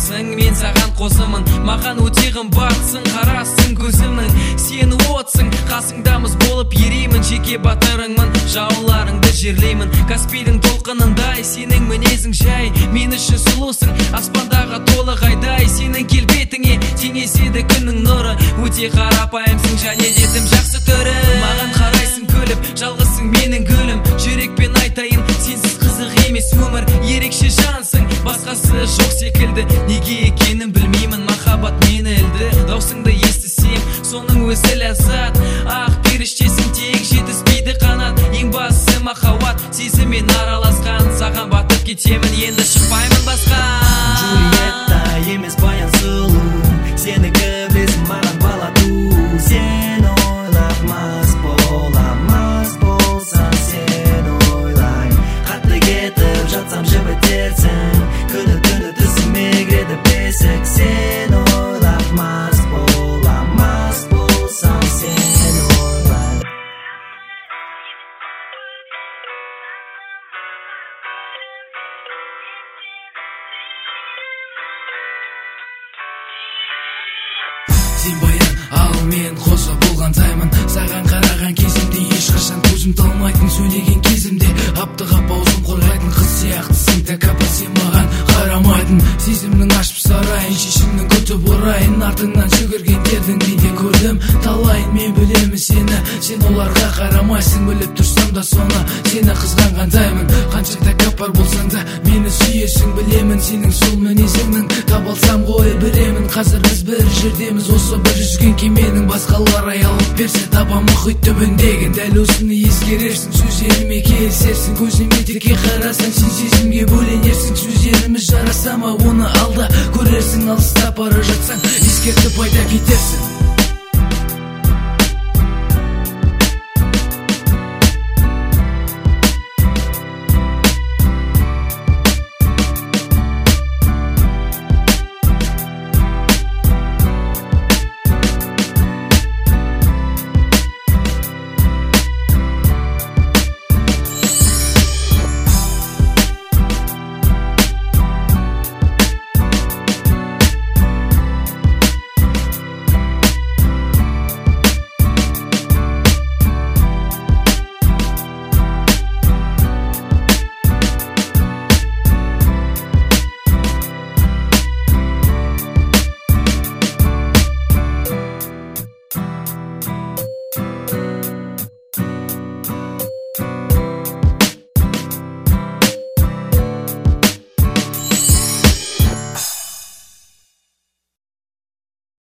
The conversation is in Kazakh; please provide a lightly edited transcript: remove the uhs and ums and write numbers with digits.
барсың, мен саған қосымын. Маған өте қымбатсың, қарасың көзімнің. Сені отсың, қасыңдамыз болып ереймін. Жеке батырыңмын, жауларыңды жерлеймін. Каспийдің толқынындай, сенің мінезің жай. Мен үшін сұлусың, аспандағы толық айдай. Сенің келбетіңе теңеседі күннің нұры. Өте қарапайымсың, және де тым жақсы түрі. Маған қарайсың күліп, жалғызсың менің гүлім. Жүрекпен айтайын, сенсіз қызық емес өмір. Ерекше жансың, басқасы жоқ секілді. Неге екенін білмеймін, махаббат мені ілді. Даусыңды естісем, соның өзі ләззат. Ақ періштесің, тек жетіспейді қанат. Ең бастысы махаббат, сезіммен араласқан. Саған батып кетемін, енді шықпаймын басқа. Джульетта емес баян сұлу, сенікі білесің маған бала ту. Сен ойлап мас болсам сен ойлай. Қатты кетіп жатсам жібітерсің, күні-түні тісіме кіреді бесік. Сен ойлап мас болсам сен ойлай. Сен баян, ал мен қоса болғандаймын. Саған қараған кезімде ешқашан көзім талмайтын. Сөйлеген кезімде аптығап аузым қорғайтын. Қыз сияқтысың, тәкаппар сен маған қарамайтын. Сезімнің ашып сарайын, шешімнің күтіп орайын. Артыңнан жүгіргендердің мен де көрдім талайын. Мен білемін сені, сен оларға қарамайсың. Біліп тұрсам да соны сені қызғанғандаймын. Қанша тәкаппар болсаң да мені сүйесің. Білемін сенің сол мінезіңнің табалсам ғой біремін. Қазір біз бір жердеміз, осы бір жүзген кеменің. Басқалар аялып берсе таба мұхит түбіндегін. Дәл осыны ескерерсің, сөздеріме келісерсің. Көзіме теке қарасаң, сен сезімге бөленерсің. Сөздеріміз жараса ма, оны алда көрерсің. Алыстап бара жатсаң, ескертіп айта кетерсің.